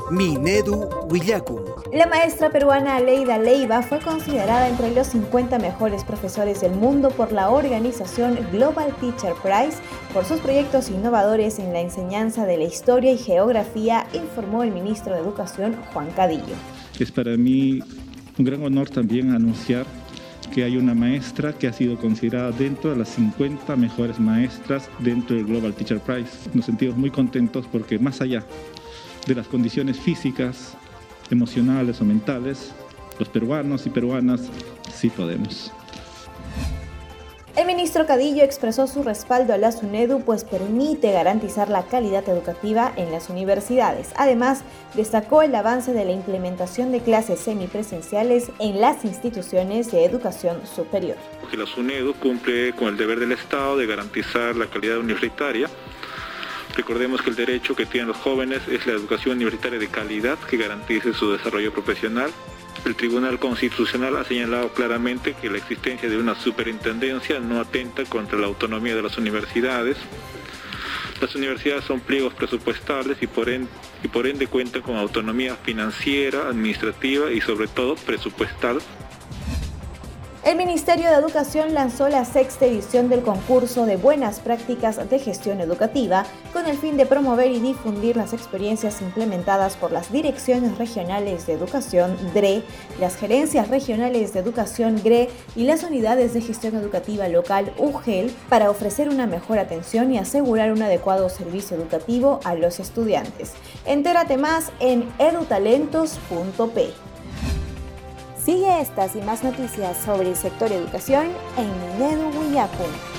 Minedu Willacum. La maestra peruana Aleida Leiva fue considerada entre los 50 mejores profesores del mundo por la organización Global Teacher Prize por sus proyectos innovadores en la enseñanza de la historia y geografía, informó el ministro de Educación, Juan Cadillo. Es para mí un gran honor también anunciar que hay una maestra que ha sido considerada dentro de las 50 mejores maestras dentro del Global Teacher Prize. Nos sentimos muy contentos porque más allá de las condiciones físicas, emocionales o mentales, los peruanos y peruanas sí podemos. El ministro Cadillo expresó su respaldo a la SUNEDU, pues permite garantizar la calidad educativa en las universidades. Además, destacó el avance de la implementación de clases semipresenciales en las instituciones de educación superior. La SUNEDU cumple con el deber del Estado de garantizar la calidad universitaria. Recordemos que el derecho que tienen los jóvenes es la educación universitaria de calidad que garantice su desarrollo profesional. El Tribunal Constitucional ha señalado claramente que la existencia de una superintendencia no atenta contra la autonomía de las universidades. Las universidades son pliegos presupuestales y por ende cuentan con autonomía financiera, administrativa y sobre todo presupuestal. El Ministerio de Educación lanzó la 6ª edición del concurso de buenas prácticas de gestión educativa con el fin de promover y difundir las experiencias implementadas por las Direcciones Regionales de Educación, DRE, las Gerencias Regionales de Educación, GRE, y las Unidades de Gestión Educativa Local, UGEL, para ofrecer una mejor atención y asegurar un adecuado servicio educativo a los estudiantes. Entérate más en edutalentos.p. Sigue estas y más noticias sobre el sector educación en Minedu Willacum.